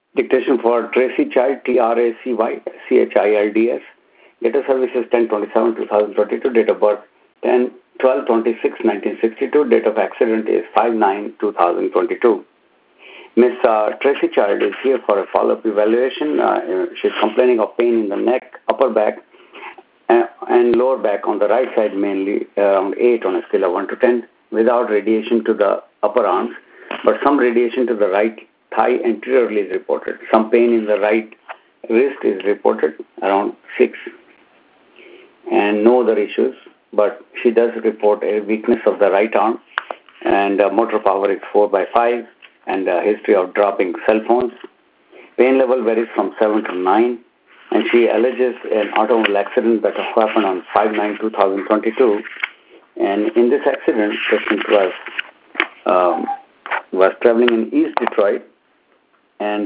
Dictation for Tracy Child, TRACY CHILDS. Date of service is 10/27/2022. Date of birth 10/12/26/1962. Date of accident is 5/9/2022. Miss Tracy Child is here for a follow-up evaluation. She's complaining of pain in the neck, upper back, and lower back on the right side mainly, around 8 on a scale of 1 to 10, without radiation to the upper arms, but some radiation to the right thigh anteriorly is reported. Some pain in the right wrist is reported, around 6, and no other issues, but she does report a weakness of the right arm, and motor power is 4/5, and a history of dropping cell phones. Pain level varies from 7 to 9, and she alleges an automobile accident that happened on 5/9/2022. And in this accident, patient was traveling in East Detroit, and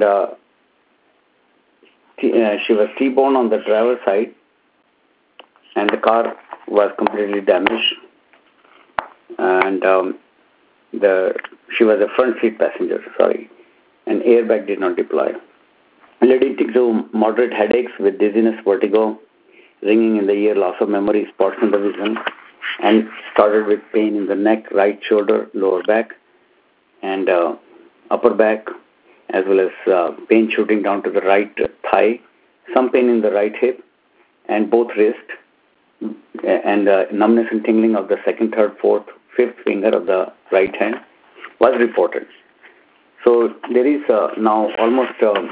she was T-boned on the driver's side, and the car was completely damaged, and she was a front seat passenger, and airbag did not deploy. Leading to moderate headaches with dizziness, vertigo, ringing in the ear, loss of memory, spots in the vision, and started with pain in the neck, right shoulder, lower back, and upper back, as well as pain shooting down to the right thigh, some pain in the right hip, and both wrists, and numbness and tingling of the second, third, fourth, fifth finger of the right hand was reported. So there is now almost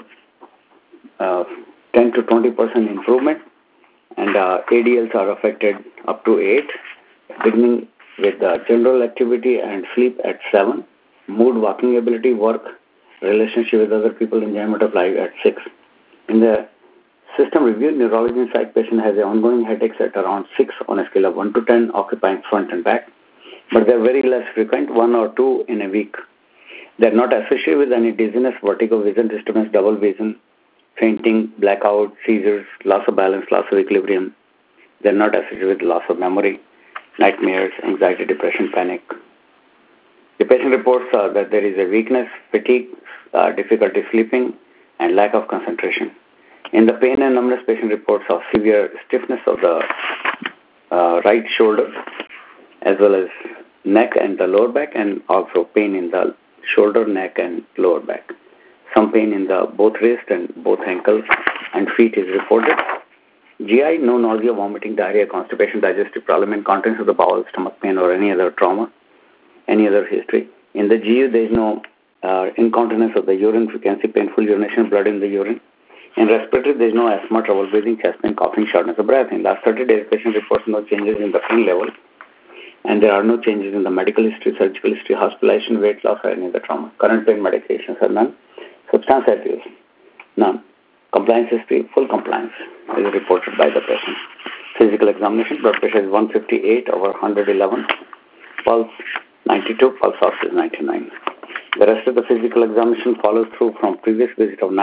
10 to 20% improvement, and ADLs are affected up to 8, beginning with general activity and sleep at 7, mood, walking ability, work, relationship with other people, enjoyment of life at 6. In the system review, neurology and psych patient has an ongoing headaches at around 6 on a scale of 1 to 10, occupying front and back, but they are very less frequent, 1 or 2 in a week. They are not associated with any dizziness, vertigo, vision disturbance, double vision, fainting, blackout, seizures, loss of balance, loss of equilibrium. They are not associated with loss of memory, nightmares, anxiety, depression, panic. The patient reports that there is a weakness, fatigue, difficulty sleeping, and lack of concentration. In the pain and numbness, patient reports of severe stiffness of the right shoulder, as well as neck and the lower back, and also pain in the shoulder, neck, and lower back. Some pain in the both wrist and both ankles and feet is reported. GI, no nausea, vomiting, diarrhea, constipation, digestive problem, incontinence of the bowel, stomach pain, or any other trauma, any other history. In the GU, there is no incontinence of the urine, frequency, painful urination, blood in the urine. In respiratory, there is no asthma, trouble breathing, chest pain, coughing, shortness of breath. In last 30 days, patient reports no changes in the pain level, and there are no changes in the medical history, surgical history, hospitalization, weight loss, or any other trauma. Current pain medications are none. Substance abuse, none. Compliance history, full compliance is reported by the patient. Physical examination, blood pressure is 158/111, pulse 92, pulse ox is 99. The rest of the physical examination follows through from previous visit of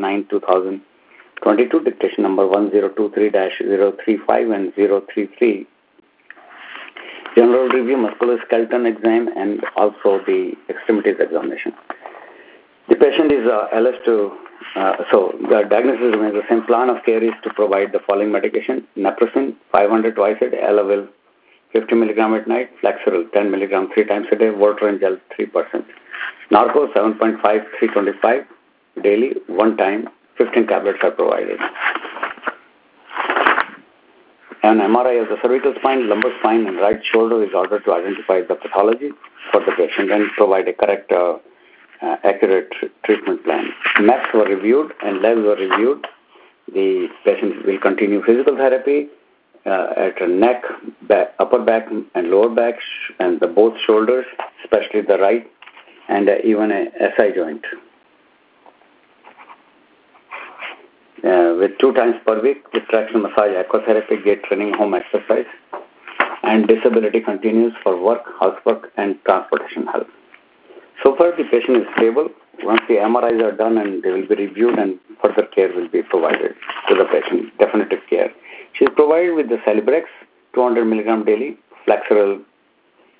9/29/2022, dictation number 1023-035 and 033. General review, musculoskeletal exam, and also the extremities examination. The patient is LS to, so the diagnosis remains the same. Plan of care is to provide the following medication: naproxen 500 twice a day, Elavil 50 milligram at night, Flexeril 10 milligram 3 times a day, water and gel 3%. Narco 7.5 325 daily, 1 time, 15 tablets are provided. An MRI of the cervical spine, lumbar spine, and right shoulder is ordered to identify the pathology for the patient and provide a correct, accurate treatment plan. Maps were reviewed and labs were reviewed. The patient will continue physical therapy at neck, back, upper back, and lower back, and the both shoulders, especially the right, and even a SI joint. With 2 times per week with traction massage, aquatherapy, gait training, home exercise, and disability continues for work, housework, and transportation help. So far, the patient is stable. Once the MRIs are done, and they will be reviewed, and further care will be provided to the patient, definitive care. She is provided with the Celebrex, 200 milligram daily, Flexeril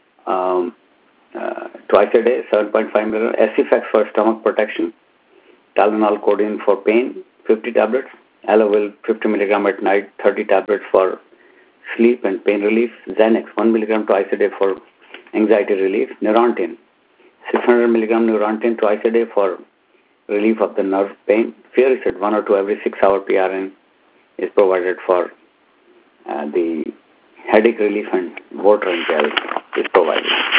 twice a day, 7.5 milligram, Acifex for stomach protection, Tylenol codeine for pain, 50 tablets. Alovil, 50 milligram at night, 30 tablets for sleep and pain relief. Xanax, 1 milligram twice a day for anxiety relief. Neurontin, 600 milligram Neurontin twice a day for relief of the nerve pain. Furosemide, 1 or 2 every 6-hour PRN is provided for the headache relief, and water and gel is provided.